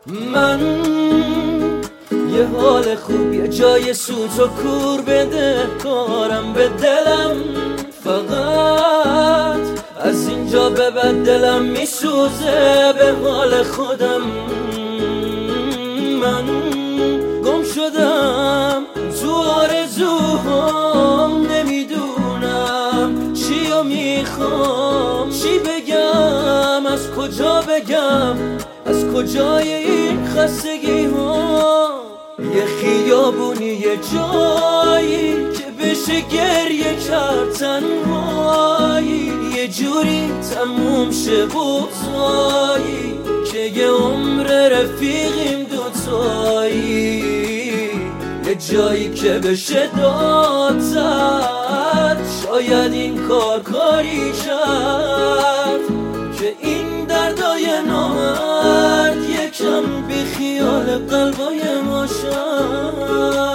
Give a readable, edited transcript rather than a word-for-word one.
من یه حال خوب، یه جای سوت و کور بده کارم به دلم، فقط از اینجا به بعد دلم میسوزه به حال خودم. من گم شدم تو آرزوهام، نمیدونم چیو میخوام، چی بگم، از کجا بگم، از کجای این خستگی ها. یه خیابونی، یه جایی که بشه گریه کرد تنهایی، یه جوری تموم شه بغضایی که یه عمر رفیقیم دوتایی. یه جایی که بشه داد زد، شاید این کار کاری کرد که این دردای نامرد یکم بی خیال قلبای ما شد.